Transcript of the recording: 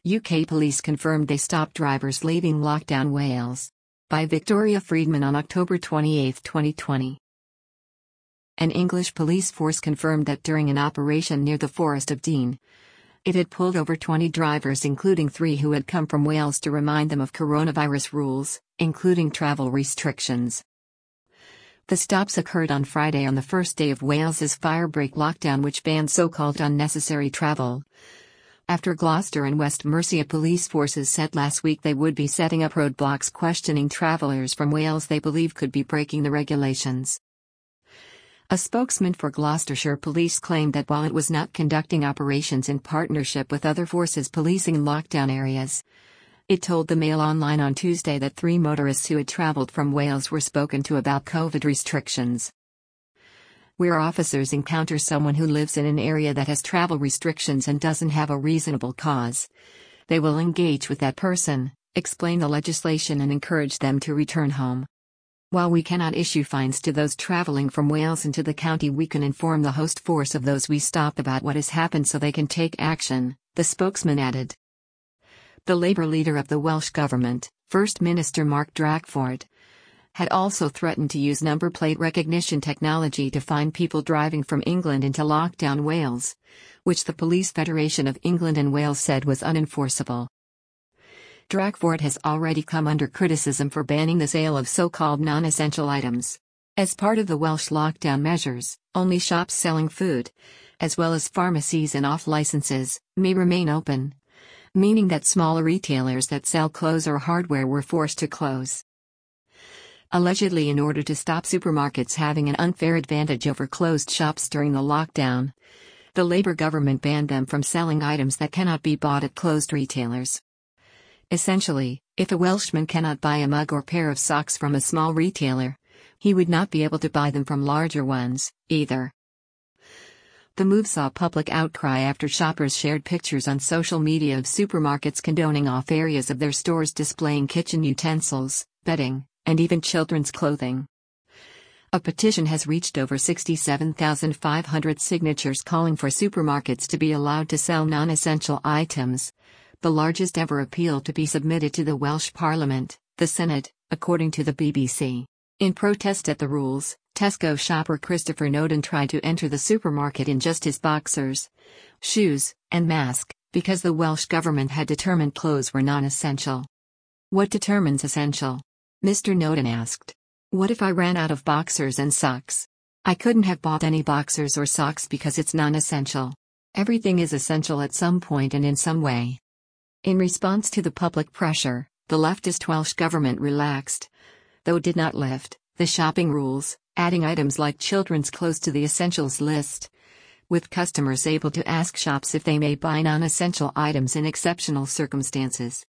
UK police confirmed they stopped drivers leaving lockdown Wales. By Victoria Friedman on October 28, 2020. An English police force confirmed that during an operation near the Forest of Dean, it had pulled over 20 drivers, including 3 who had come from Wales, to remind them of coronavirus rules, including travel restrictions. The stops occurred on Friday, on the first day of Wales's firebreak lockdown, which banned so-called unnecessary travel. After Gloucester and West Mercia police forces said last week they would be setting up roadblocks questioning travellers from Wales they believe could be breaking the regulations. A spokesman for Gloucestershire Police claimed that while it was not conducting operations in partnership with other forces policing lockdown areas, it told the Mail Online on Tuesday that 3 motorists who had travelled from Wales were spoken to about COVID restrictions. Where officers encounter someone who lives in an area that has travel restrictions and doesn't have a reasonable cause, they will engage with that person, explain the legislation, and encourage them to return home. While we cannot issue fines to those travelling from Wales into the county, we can inform the host force of those we stop about what has happened so they can take action, the spokesman added. The Labour leader of the Welsh Government, First Minister Mark Drakeford, had also threatened to use number plate recognition technology to fine people driving from England into lockdown Wales, which the Police Federation of England and Wales said was unenforceable. Drakeford has already come under criticism for banning the sale of so-called non-essential items. As part of the Welsh lockdown measures, only shops selling food, as well as pharmacies and off-licenses, may remain open, meaning that smaller retailers that sell clothes or hardware were forced to close. Allegedly in order to stop supermarkets having an unfair advantage over closed shops during the lockdown, the Labour government banned them from selling items that cannot be bought at closed retailers. Essentially, if a Welshman cannot buy a mug or pair of socks from a small retailer, he would not be able to buy them from larger ones, either. The move saw public outcry after shoppers shared pictures on social media of supermarkets condoning off areas of their stores displaying kitchen utensils, bedding, and even children's clothing. A petition has reached over 67,500 signatures calling for supermarkets to be allowed to sell non-essential items, the largest ever appeal to be submitted to the Welsh Parliament, the Senate, according to the BBC. In protest at the rules, Tesco shopper Christopher Noden tried to enter the supermarket in just his boxers, shoes, and mask, because the Welsh government had determined clothes were non-essential. What determines essential? Mr. Noden asked. What if I ran out of boxers and socks? I couldn't have bought any boxers or socks because it's non-essential. Everything is essential at some point and in some way. In response to the public pressure, the leftist Welsh government relaxed, though did not lift, the shopping rules, adding items like children's clothes to the essentials list, with customers able to ask shops if they may buy non-essential items in exceptional circumstances.